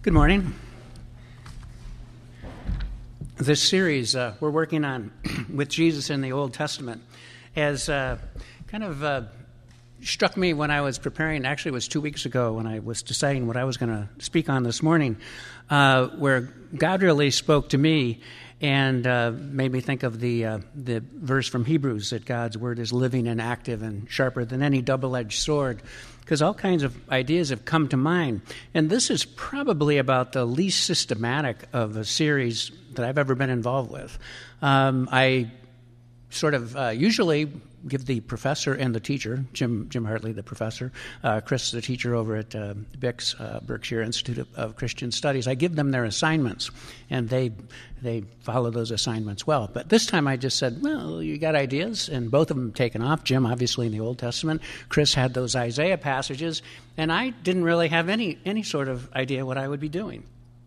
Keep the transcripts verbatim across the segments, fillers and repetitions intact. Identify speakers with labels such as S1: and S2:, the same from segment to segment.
S1: Good morning. This series uh, we're working on with Jesus in the Old Testament has uh, kind of uh, struck me when I was preparing. Actually, it was two weeks ago when I was deciding what I was going to speak on this morning, uh, where God really spoke to me and uh, made me think of the uh, the verse from Hebrews that God's word is living and active and sharper than any double-edged sword, because all kinds of ideas have come to mind. And this is probably about the least systematic of a series that I've ever been involved with. Um, I sort of uh, usually give the professor and the teacher, Jim Jim Hartley, the professor, uh, Chris, the teacher over at uh, B I C S, uh, Berkshire Institute of, of Christian Studies, I give them their assignments, and they they follow those assignments well. But this time I just said, well, you got ideas? And both of them taken off. Jim, obviously, in the Old Testament. Chris had those Isaiah passages, and I didn't really have any any sort of idea what I would be doing.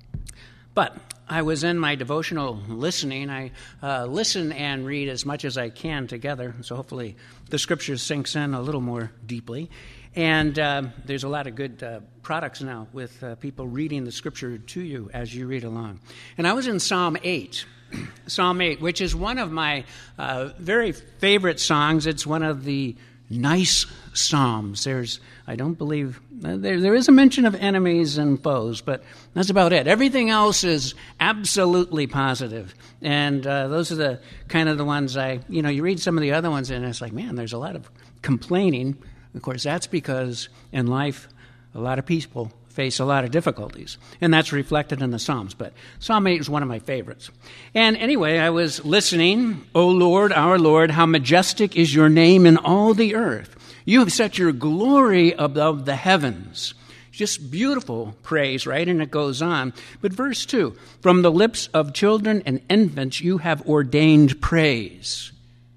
S1: But I was in my devotional listening. I uh, listen and read as much as I can together, so hopefully the Scripture sinks in a little more deeply. And uh, there's a lot of good uh, products now with uh, people reading the Scripture to you as you read along. And I was in Psalm eight, Psalm eight, which is one of my uh, very favorite songs. It's one of the nice psalms. There's, I don't believe, there, there is a mention of enemies and foes, but that's about it. Everything else is absolutely positive. And uh, those are the kind of the ones I, you know, you read some of the other ones and it's like, man, there's a lot of complaining. Of course, that's because in life, a lot of people face a lot of difficulties, and that's reflected in the Psalms. But Psalm eight is one of my favorites. And anyway, I was listening. O Lord, our Lord, how majestic is your name in all the earth. You have set your glory above the heavens. Just beautiful praise, right? And it goes on. But verse two, from the lips of children and infants you have ordained praise.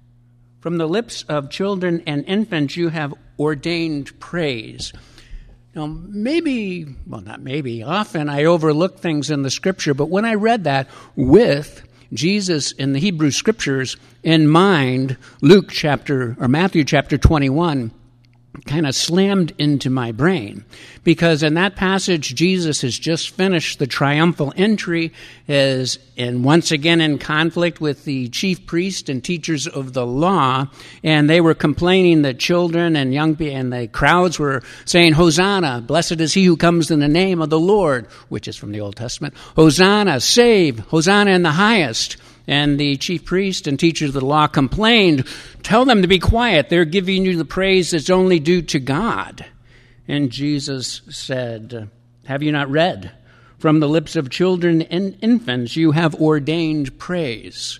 S1: From the lips of children and infants you have ordained praise. Now, maybe, well, not maybe, often I overlook things in the Scripture, but when I read that with Jesus in the Hebrew Scriptures in mind, Luke chapter, or Matthew chapter twenty-one, kind of slammed into my brain, because in that passage Jesus has just finished the triumphal entry, is and once again in conflict with the chief priest and teachers of the law, and they were complaining that children and young people and the crowds were saying, Hosanna, blessed is he who comes in the name of the Lord, which is from the Old Testament. Hosanna, save, Hosanna in the highest. And the chief priest and teachers of the law complained, tell them to be quiet. They're giving you the praise that's only due to God. And Jesus said, have you not read? From the lips of children and infants you have ordained praise.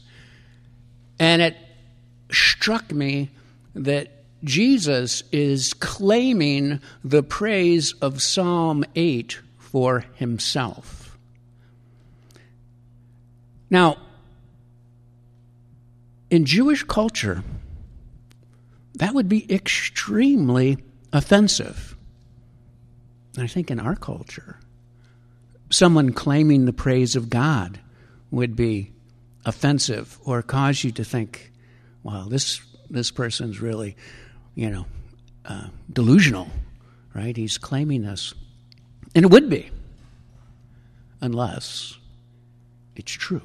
S1: And it struck me that Jesus is claiming the praise of Psalm eight for himself. Now, in Jewish culture, that would be extremely offensive. And I think in our culture, someone claiming the praise of God would be offensive or cause you to think, wow, this this person's really, you know, uh, delusional, right? He's claiming this. And it would be, unless it's true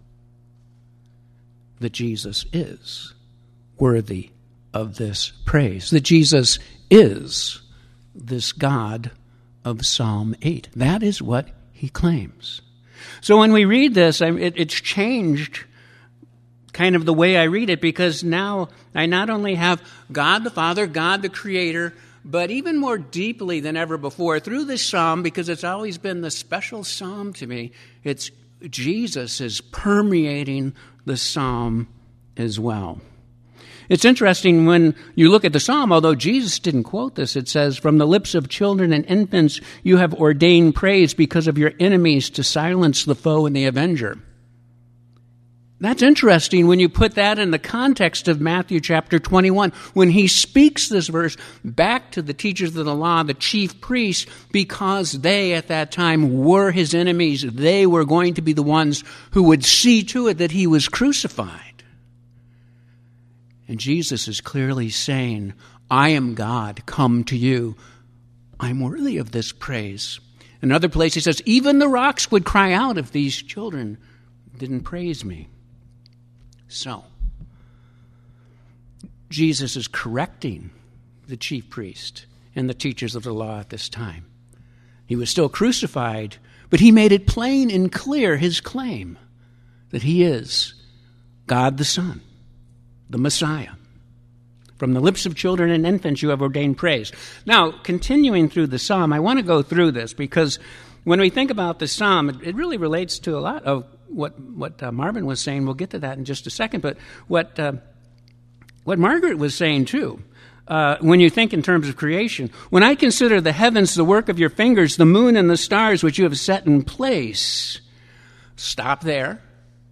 S1: that Jesus is worthy of this praise, that Jesus is this God of Psalm eight. That is what he claims. So when we read this, I, it, it's changed kind of the way I read it, because now I not only have God the Father, God the Creator, but even more deeply than ever before, through this psalm, because it's always been the special psalm to me, it's Jesus is permeating the psalm as well. It's interesting when you look at the psalm, although Jesus didn't quote this, it says, from the lips of children and infants you have ordained praise because of your enemies to silence the foe and the avenger. That's interesting when you put that in the context of Matthew chapter twenty-one, when he speaks this verse back to the teachers of the law, the chief priests, because they at that time were his enemies. They were going to be the ones who would see to it that he was crucified. And Jesus is clearly saying, I am God, come to you. I'm worthy of this praise. Another place he says, even the rocks would cry out if these children didn't praise me. So, Jesus is correcting the chief priest and the teachers of the law at this time. He was still crucified, but he made it plain and clear his claim that he is God the Son, the Messiah. From the lips of children and infants you have ordained praise. Now, continuing through the psalm, I want to go through this because when we think about the psalm, it, it really relates to a lot of what, what uh, Marvin was saying. We'll get to that in just a second. But what, uh, what Margaret was saying, too, uh, when you think in terms of creation, when I consider the heavens, the work of your fingers, the moon and the stars which you have set in place, stop there.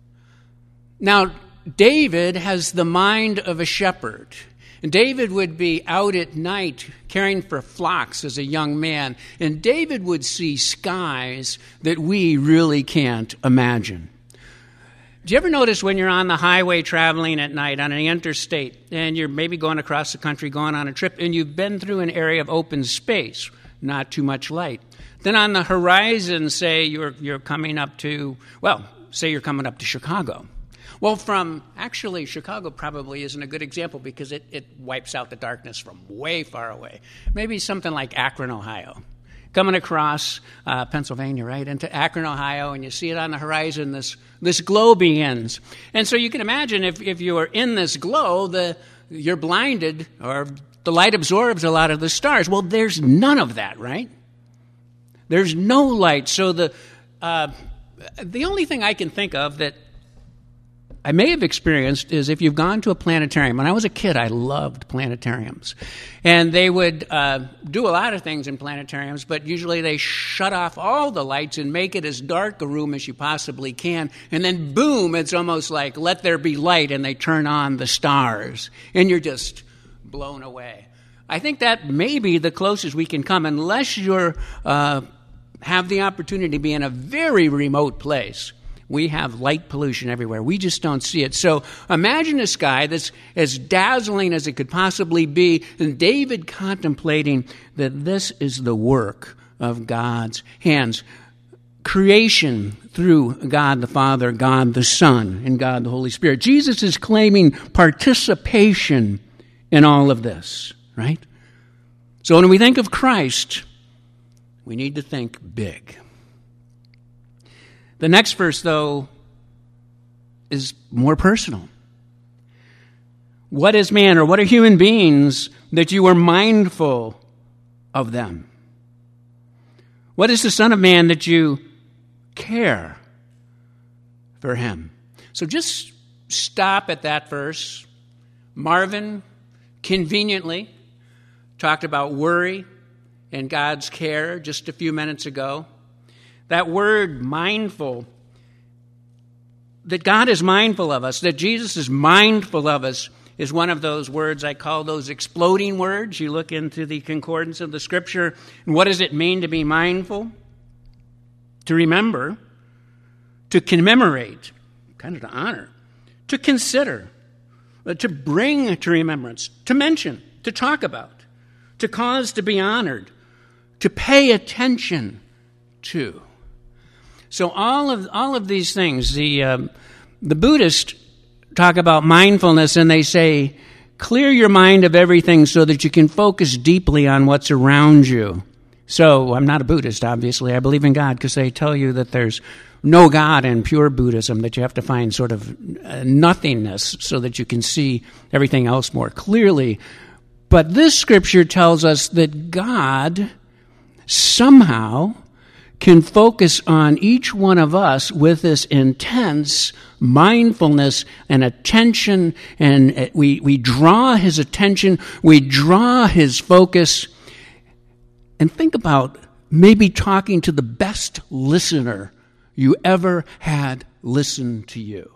S1: Now, David has the mind of a shepherd. And David would be out at night caring for flocks as a young man. And David would see skies that we really can't imagine. Do you ever notice when you're on the highway traveling at night on an interstate and you're maybe going across the country, going on a trip, and you've been through an area of open space, not too much light. Then on the horizon, say you're you're coming up to, well, say you're coming up to Chicago. Well, from, actually, Chicago probably isn't a good example because it, it wipes out the darkness from way far away. Maybe something like Akron, Ohio. Coming across uh, Pennsylvania, right, into Akron, Ohio, and you see it on the horizon, this this glow begins. And so you can imagine if, if you are in this glow, the you're blinded or the light absorbs a lot of the stars. Well, there's none of that, right? There's no light. So the uh, the only thing I can think of that I may have experienced is if you've gone to a planetarium. When I was a kid, I loved planetariums. And they would uh, do a lot of things in planetariums, but usually they shut off all the lights and make it as dark a room as you possibly can. And then, boom, it's almost like let there be light, and they turn on the stars. And you're just blown away. I think that may be the closest we can come, unless you're uh, have the opportunity to be in a very remote place. We have light pollution everywhere. We just don't see it. So imagine a sky that's as dazzling as it could possibly be, and David contemplating that this is the work of God's hands. Creation through God the Father, God the Son, and God the Holy Spirit. Jesus is claiming participation in all of this, right? So when we think of Christ, we need to think big. The next verse, though, is more personal. What is man, or what are human beings, that you are mindful of them? What is the Son of Man that you care for him? So just stop at that verse. Marvin conveniently talked about worry and God's care just a few minutes ago. That word mindful, that God is mindful of us, that Jesus is mindful of us, is one of those words I call those exploding words. You look into the concordance of the Scripture, and what does it mean to be mindful? To remember, to commemorate, kind of to honor, to consider, to bring to remembrance, to mention, to talk about, to cause to be honored, to pay attention to. So all of all of these things, the um, the Buddhists talk about mindfulness, and they say, clear your mind of everything so that you can focus deeply on what's around you. So I'm not a Buddhist, obviously. I believe in God because they tell you that there's no God in pure Buddhism, that you have to find sort of nothingness so that you can see everything else more clearly. But this scripture tells us that God somehow can focus on each one of us with this intense mindfulness and attention, and we, we draw his attention, we draw his focus. And think about maybe talking to the best listener you ever had listen to you.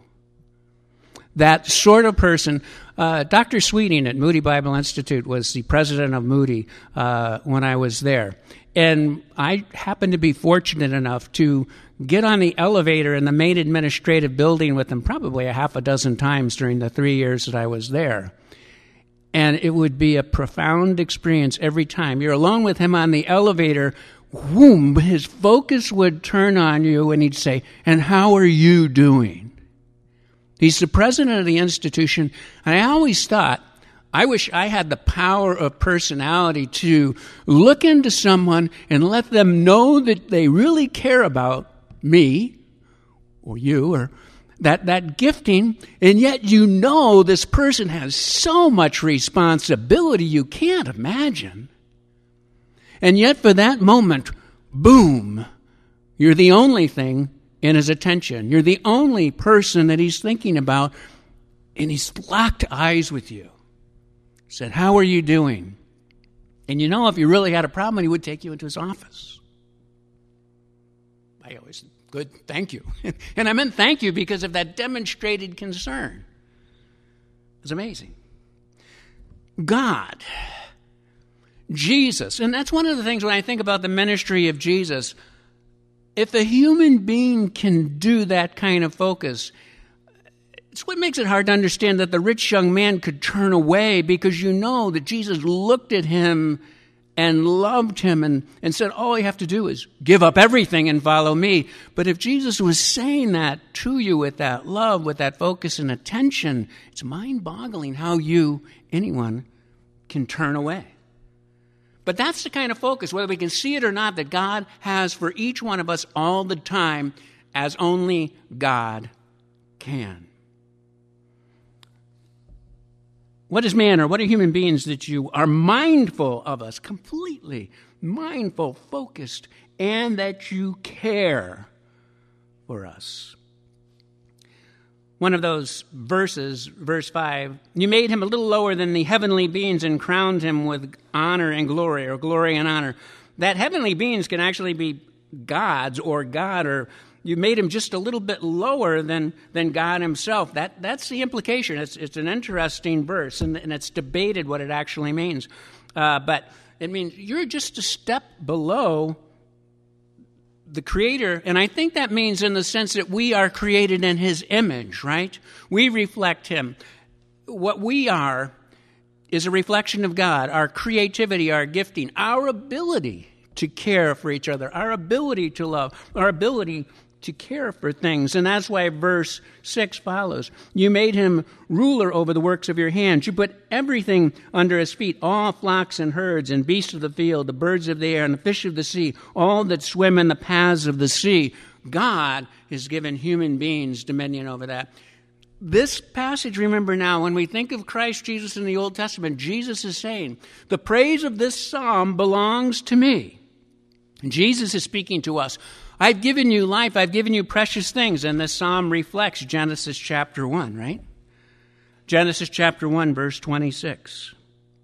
S1: That sort of person. Uh, Doctor Sweeting at Moody Bible Institute was the president of Moody uh, when I was there. And I happened to be fortunate enough to get on the elevator in the main administrative building with him probably a half a dozen times during the three years that I was there. And it would be a profound experience every time. You're alone with him on the elevator, whoom, his focus would turn on you and he'd say, and how are you doing? He's the president of the institution, and I always thought, I wish I had the power of personality to look into someone and let them know that they really care about me or you or that, that gifting, and yet you know this person has so much responsibility you can't imagine. And yet for that moment, boom, you're the only thing in his attention. You're the only person that he's thinking about, and he's locked eyes with you. Said, how are you doing? And you know, if you really had a problem, he would take you into his office. I always said, good, thank you. And I meant thank you because of that demonstrated concern. It was amazing. God, Jesus, and that's one of the things when I think about the ministry of Jesus, if a human being can do that kind of focus, it's what makes it hard to understand that the rich young man could turn away, because you know that Jesus looked at him and loved him and, and said, all you have to do is give up everything and follow me. But if Jesus was saying that to you with that love, with that focus and attention, it's mind-boggling how you, anyone, can turn away. But that's the kind of focus, whether we can see it or not, that God has for each one of us all the time, as only God can. What is man, or what are human beings that you are mindful of us, completely mindful, focused, and that you care for us? One of those verses, verse five, you made him a little lower than the heavenly beings and crowned him with honor and glory, or glory and honor. That heavenly beings can actually be gods or God, or you made him just a little bit lower than, than God himself. That, that's the implication. It's, it's an interesting verse, and, and it's debated what it actually means. Uh, but it means you're just a step below the Creator, and I think that means in the sense that we are created in his image, right? We reflect him. What we are is a reflection of God, our creativity, our gifting, our ability to care for each other, our ability to love, our ability to care for things. And that's why verse six follows. You made him ruler over the works of your hands. You put everything under his feet, all flocks and herds and beasts of the field, the birds of the air and the fish of the sea, all that swim in the paths of the sea. God has given human beings dominion over that. This passage, remember now, when we think of Christ Jesus in the Old Testament, Jesus is saying, the praise of this psalm belongs to me. And Jesus is speaking to us. I've given you life. I've given you precious things. And this psalm reflects Genesis chapter one, right? Genesis chapter one, verse twenty-six.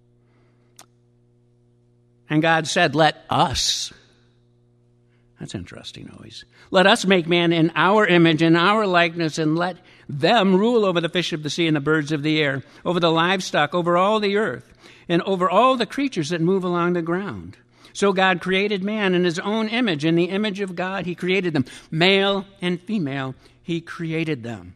S1: And God said, let us. That's interesting always. Let us make man in our image, in our likeness, and let them rule over the fish of the sea and the birds of the air, over the livestock, over all the earth, and over all the creatures that move along the ground. So God created man in his own image. In the image of God, he created them. Male and female, he created them.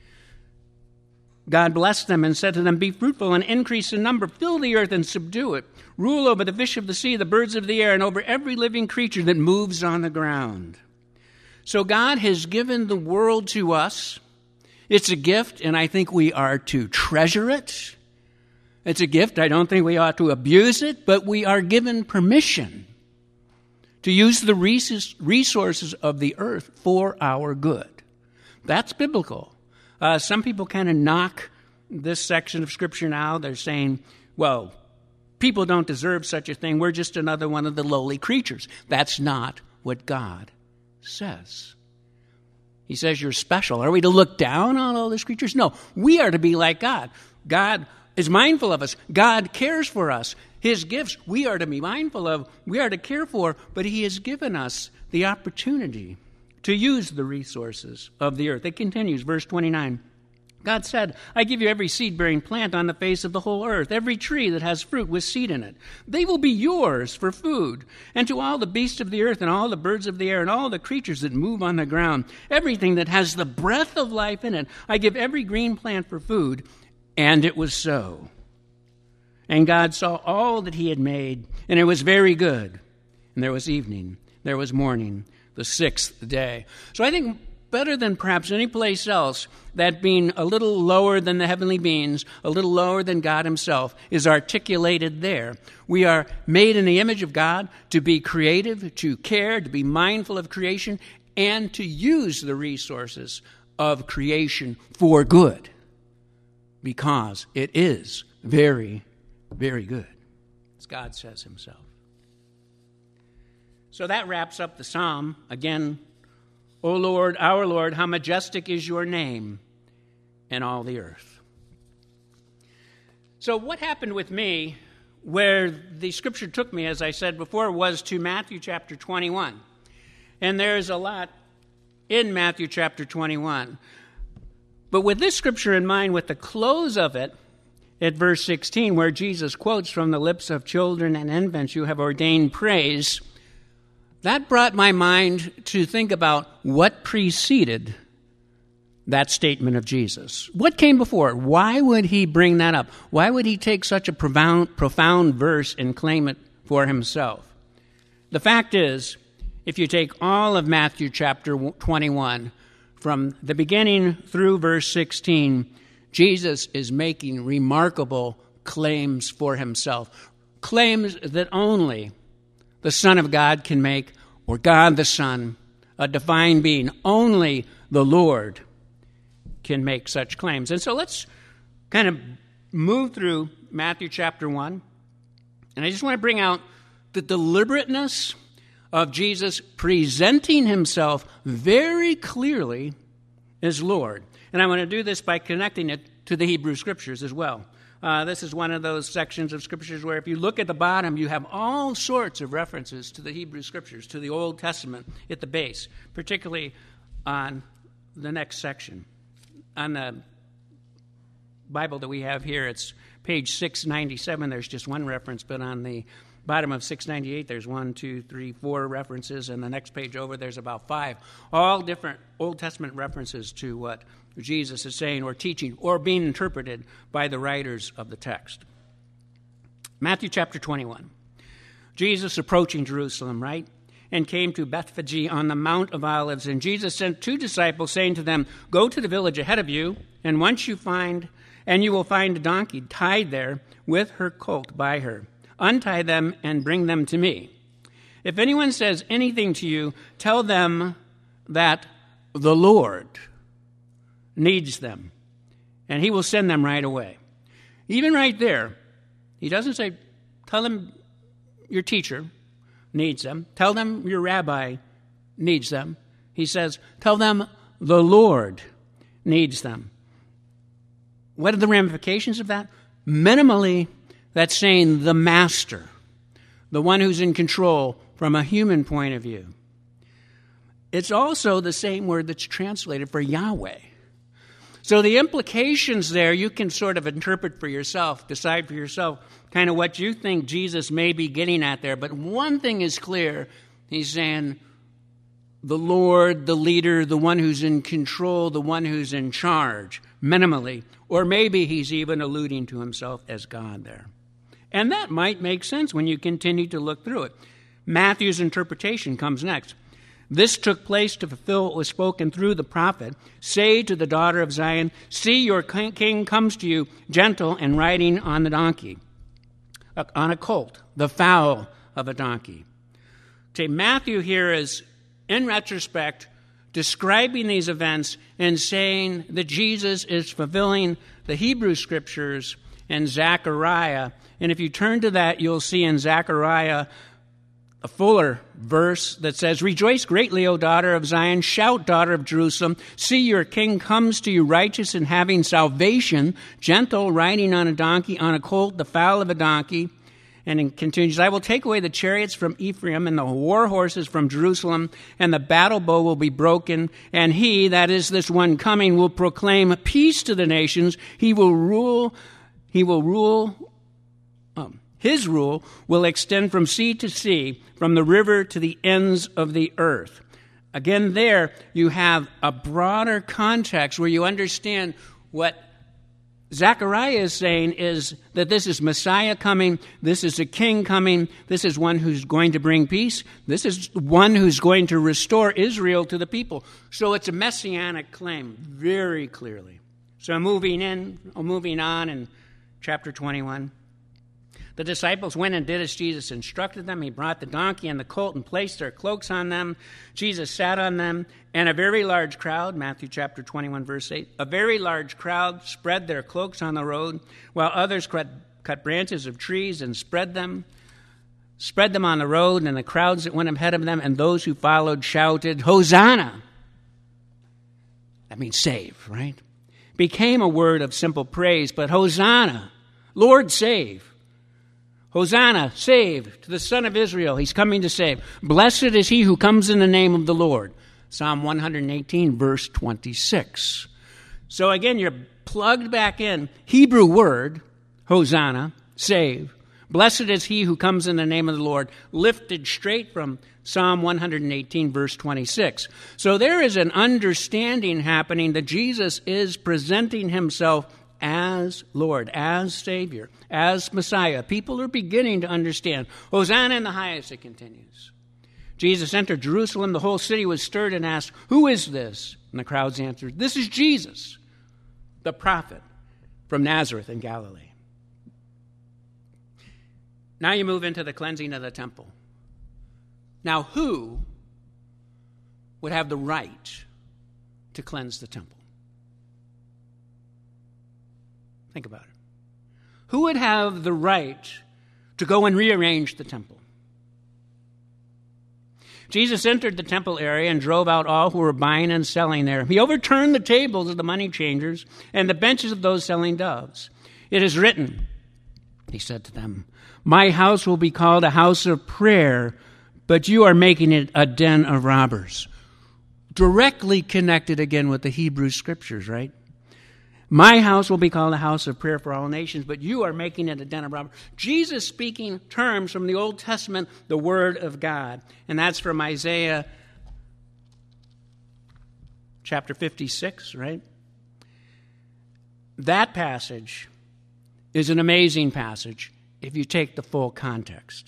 S1: God blessed them and said to them, be fruitful and increase in number. Fill the earth and subdue it. Rule over the fish of the sea, the birds of the air, and over every living creature that moves on the ground. So God has given the world to us. It's a gift, and I think we are to treasure it. It's a gift. I don't think we ought to abuse it, but we are given permission to use the resources of the earth for our good. That's biblical. Uh, some people kind of knock this section of Scripture now. They're saying, well, people don't deserve such a thing. We're just another one of the lowly creatures. That's not what God says. He says you're special. Are we to look down on all these creatures? No, we are to be like God. God is mindful of us. God cares for us. His gifts we are to be mindful of. We are to care for, but he has given us the opportunity to use the resources of the earth. It continues, verse twenty-nine. God said, I give you every seed-bearing plant on the face of the whole earth, every tree that has fruit with seed in it. They will be yours for food. And to all the beasts of the earth and all the birds of the air and all the creatures that move on the ground, everything that has the breath of life in it, I give every green plant for food. And it was so. And God saw all that he had made, and it was very good. And there was evening, there was morning, the sixth day. So I think better than perhaps any place else, that being a little lower than the heavenly beings, a little lower than God himself, is articulated there. We are made in the image of God to be creative, to care, to be mindful of creation, and to use the resources of creation for good, because it is very Very good, as God says himself. So that wraps up the psalm. Again, O Lord, our Lord, how majestic is your name in all the earth. So what happened with me, where the scripture took me, as I said before, was to Matthew chapter twenty-one. And there's a lot in Matthew chapter twenty-one. But with this scripture in mind, with the close of it, at verse sixteen, where Jesus quotes from the lips of children and infants, you have ordained praise, that brought my mind to think about what preceded that statement of Jesus. What came before it? Why would he bring that up? Why would he take such a profound, profound verse and claim it for himself? The fact is, if you take all of Matthew chapter twenty-one, from the beginning through verse sixteen, Jesus is making remarkable claims for himself, claims that only the Son of God can make, or God the Son, a divine being. Only the Lord can make such claims. And so let's kind of move through Matthew chapter one. And I just want to bring out the deliberateness of Jesus presenting himself very clearly as Lord. And I want to do this by connecting it to the Hebrew Scriptures as well. Uh, this is one of those sections of Scriptures where if you look at the bottom, you have all sorts of references to the Hebrew Scriptures, to the Old Testament at the base, particularly on the next section. On the Bible that we have here, it's page six ninety-seven. There's just one reference, but on the bottom of six ninety-eight, there's one, two, three, four references, and the next page over, there's about five. All different Old Testament references to what Jesus is saying or teaching or being interpreted by the writers of the text. Matthew chapter twenty-one. Jesus approaching Jerusalem, right? And came to Bethphage on the Mount of Olives. And Jesus sent two disciples, saying to them, go to the village ahead of you, and once you find, and you will find a donkey tied there with her colt by her. Untie them and bring them to me. If anyone says anything to you, tell them that the Lord needs them, and he will send them right away. Even right there, he doesn't say, tell them your teacher needs them. Tell them your rabbi needs them. He says, tell them the Lord needs them. What are the ramifications of that? Minimally, that's saying the master, the one who's in control from a human point of view. It's also the same word that's translated for Yahweh. So the implications there, you can sort of interpret for yourself, decide for yourself kind of what you think Jesus may be getting at there. But one thing is clear. He's saying the Lord, the leader, the one who's in control, the one who's in charge, minimally. Or maybe he's even alluding to himself as God there. And that might make sense when you continue to look through it. Matthew's interpretation comes next. This took place to fulfill what was spoken through the prophet. Say to the daughter of Zion, see, your king comes to you, gentle and riding on the donkey, on a colt, the foal of a donkey. Okay, Matthew here is, in retrospect, describing these events and saying that Jesus is fulfilling the Hebrew Scriptures in Zechariah. And if you turn to that, you'll see in Zechariah a fuller verse that says, rejoice greatly, O daughter of Zion. Shout, daughter of Jerusalem. See, your king comes to you, righteous and having salvation, gentle, riding on a donkey, on a colt, the foal of a donkey. And it continues, I will take away the chariots from Ephraim and the war horses from Jerusalem, and the battle bow will be broken. And he, that is this one coming, will proclaim peace to the nations. He will rule, he will rule, um, his rule will extend from sea to sea, from the river to the ends of the earth. Again, there you have a broader context where you understand what Zechariah is saying is that this is Messiah coming, this is a king coming, this is one who's going to bring peace, this is one who's going to restore Israel to the people. So it's a messianic claim, very clearly. So moving in, moving on in chapter twenty-one. The disciples went and did as Jesus instructed them. He brought the donkey and the colt and placed their cloaks on them. Jesus sat on them, and a very large crowd, Matthew chapter twenty-one, verse eight, a very large crowd spread their cloaks on the road, while others cut, cut branches of trees and spread them, spread them on the road, and the crowds that went ahead of them and those who followed shouted, Hosanna! That means save, right? Became a word of simple praise, but Hosanna, Lord save. Hosanna, save to the Son of Israel. He's coming to save. Blessed is he who comes in the name of the Lord. Psalm one eighteen, verse twenty-six. So again, you're plugged back in. Hebrew word, Hosanna, save. Blessed is he who comes in the name of the Lord, lifted straight from Psalm one eighteen, verse twenty-six. So there is an understanding happening that Jesus is presenting himself as Lord, as Savior, as Messiah. People are beginning to understand. Hosanna in the highest, it continues. Jesus entered Jerusalem. The whole city was stirred and asked, who is this? And the crowds answered, this is Jesus, the prophet from Nazareth in Galilee. Now you move into the cleansing of the temple. Now who would have the right to cleanse the temple? Think about it. Who would have the right to go and rearrange the temple? Jesus entered the temple area and drove out all who were buying and selling there. He overturned the tables of the money changers and the benches of those selling doves. It is written, he said to them, my house will be called a house of prayer, but you are making it a den of robbers. Directly connected again with the Hebrew scriptures, right? My house will be called a house of prayer for all nations, but you are making it a den of robbers. Jesus speaking terms from the Old Testament, the Word of God. And that's from Isaiah chapter fifty-six, right? That passage is an amazing passage if you take the full context.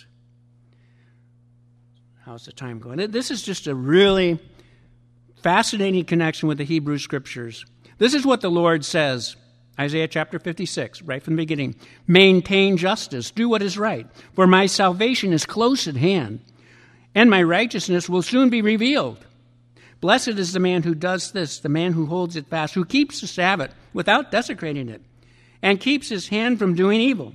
S1: How's the time going? This is just a really fascinating connection with the Hebrew Scriptures. This is what the Lord says, Isaiah chapter fifty-six, right from the beginning. Maintain justice, do what is right, for my salvation is close at hand, and my righteousness will soon be revealed. Blessed is the man who does this, the man who holds it fast, who keeps the Sabbath without desecrating it, and keeps his hand from doing evil.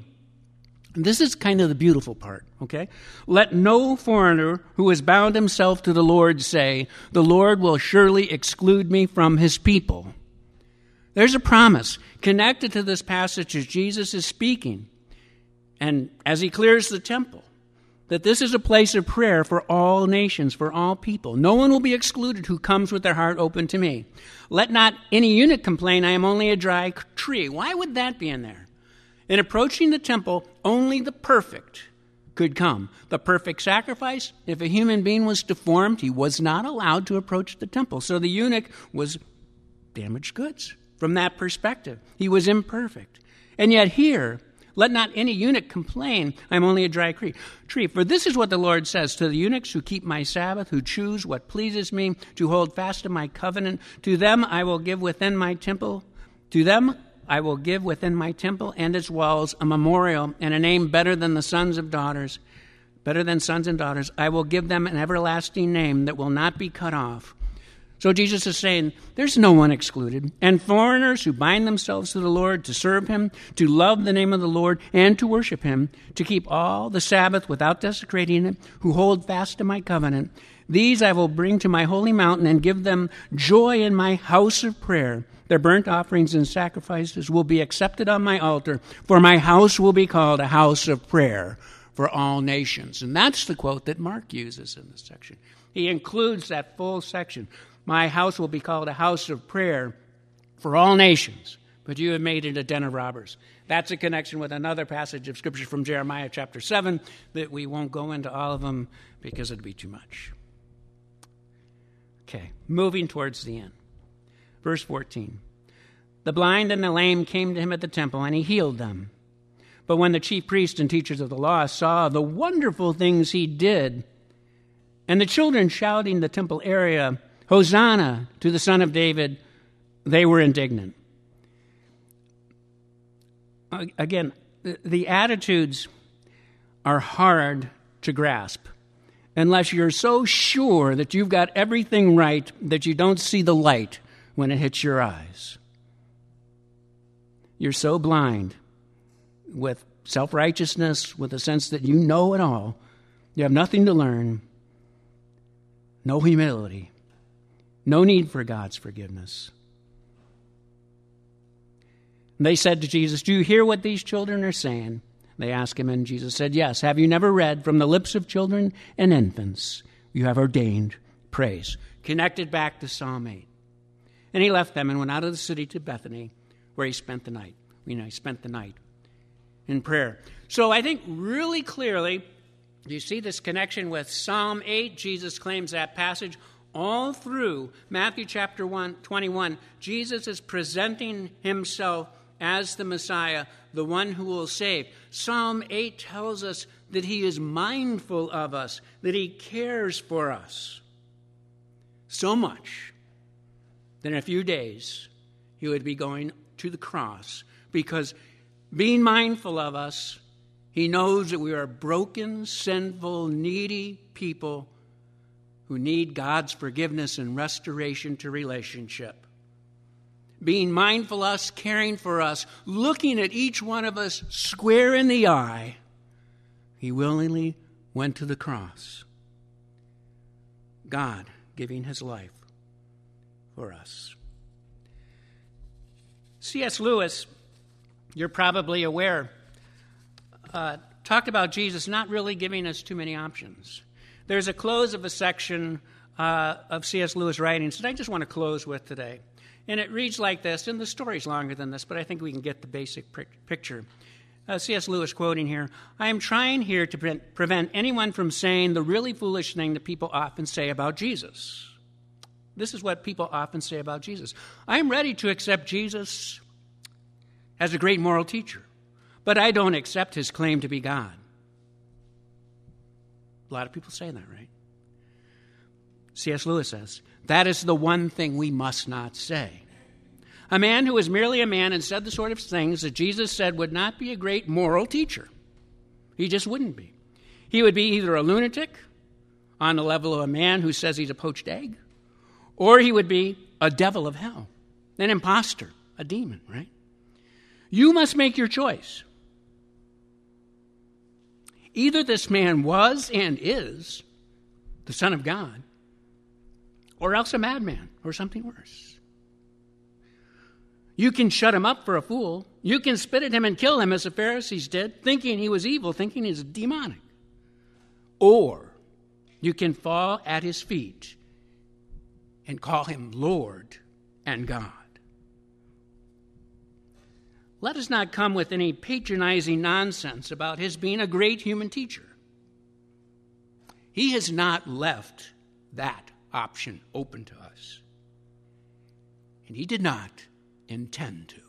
S1: This is kind of the beautiful part, okay? Let no foreigner who has bound himself to the Lord say, the Lord will surely exclude me from his people. There's a promise connected to this passage as Jesus is speaking, and as he clears the temple, that this is a place of prayer for all nations, for all people. No one will be excluded who comes with their heart open to me. Let not any eunuch complain, I am only a dry tree. Why would that be in there? In approaching the temple, only the perfect could come. The perfect sacrifice, if a human being was deformed, he was not allowed to approach the temple. So the eunuch was damaged goods from that perspective. He was imperfect. And yet here, let not any eunuch complain, I'm only a dry tree. For this is what the Lord says, to the eunuchs who keep my Sabbath, who choose what pleases me, to hold fast to my covenant, to them I will give within my temple, to them I will give within my temple and its walls a memorial and a name better than the sons of daughters, better than sons and daughters. I will give them an everlasting name that will not be cut off. So Jesus is saying, there's no one excluded. And foreigners who bind themselves to the Lord to serve him, to love the name of the Lord, and to worship him, to keep all the Sabbath without desecrating it, who hold fast to my covenant, these I will bring to my holy mountain and give them joy in my house of prayer. Their burnt offerings and sacrifices will be accepted on my altar, for my house will be called a house of prayer for all nations. And that's the quote that Mark uses in this section. He includes that full section. My house will be called a house of prayer for all nations, but you have made it a den of robbers. That's a connection with another passage of Scripture from Jeremiah chapter seven that we won't go into all of them because it'd be too much. Okay, moving towards the end. Verse fourteen. The blind and the lame came to him at the temple, and he healed them. But when the chief priests and teachers of the law saw the wonderful things he did, and the children shouting in the temple area, "Hosanna to the Son of David," they were indignant. Again, the attitudes are hard to grasp unless you're so sure that you've got everything right that you don't see the light when it hits your eyes. You're so blind with self-righteousness, with a sense that you know it all. You have nothing to learn, no humility, no need for God's forgiveness. They said to Jesus, "Do you hear what these children are saying?" They asked him, and Jesus said, "Yes. Have you never read, from the lips of children and infants you have ordained praise?" Connected back to Psalm eight. And he left them and went out of the city to Bethany, where he spent the night. You know, he spent the night in prayer. So I think really clearly, you see this connection with Psalm eight. Jesus claims that passage. All through Matthew chapter one, twenty-one, Jesus is presenting himself as the Messiah, the one who will save. Psalm eight tells us that he is mindful of us, that he cares for us. So much that in a few days he would be going to the cross, because being mindful of us, he knows that we are broken, sinful, needy people who need God's forgiveness and restoration to relationship. Being mindful of us, caring for us, looking at each one of us square in the eye, he willingly went to the cross. God giving his life for us. C S Lewis, you're probably aware, uh, talked about Jesus not really giving us too many options. There's a close of a section uh, of C S Lewis writings that I just want to close with today. And it reads like this, and the story's longer than this, but I think we can get the basic picture. Uh, C S Lewis quoting here, "I am trying here to pre- prevent anyone from saying the really foolish thing that people often say about Jesus." This is what people often say about Jesus. "I am ready to accept Jesus as a great moral teacher, but I don't accept his claim to be God." A lot of people say that, right? C S Lewis says, "That is the one thing we must not say. A man who is merely a man and said the sort of things that Jesus said would not be a great moral teacher. He just wouldn't be. He would be either a lunatic on the level of a man who says he's a poached egg, or he would be a devil of hell, an imposter, a demon, right? You must make your choice. Either this man was and is the Son of God, or else a madman, or something worse. You can shut him up for a fool. You can spit at him and kill him as the Pharisees did, thinking he was evil, thinking he's demonic. Or you can fall at his feet and call him Lord and God. Let us not come with any patronizing nonsense about his being a great human teacher. He has not left that option open to us. And he did not intend to.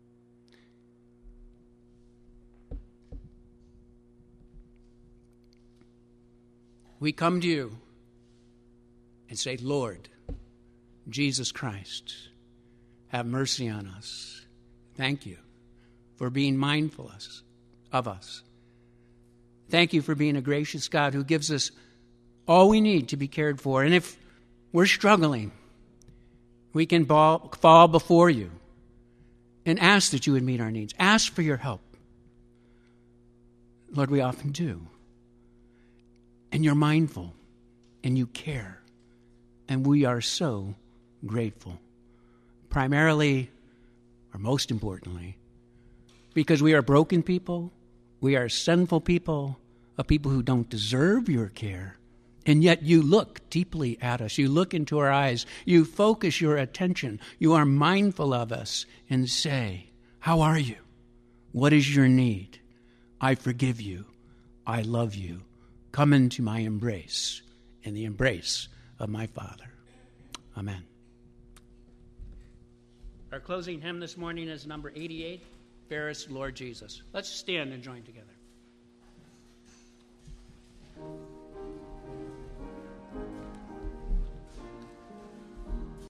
S1: We come to you and say, Lord, Jesus Christ, have mercy on us. Thank you for being mindful of us. Thank you for being a gracious God who gives us all we need to be cared for. And if we're struggling, we can fall before you and ask that you would meet our needs. Ask for your help. Lord, we often do. And you're mindful, and you care. And we are so grateful. Primarily, or most importantly, because we are broken people, we are sinful people, a people who don't deserve your care. And yet you look deeply at us. You look into our eyes. You focus your attention. You are mindful of us and say, how are you? What is your need? I forgive you. I love you. Come into my embrace, in the embrace of my Father. Amen. Our closing hymn this morning is number eighty-eight, Fairest Lord Jesus. Let's stand and join together.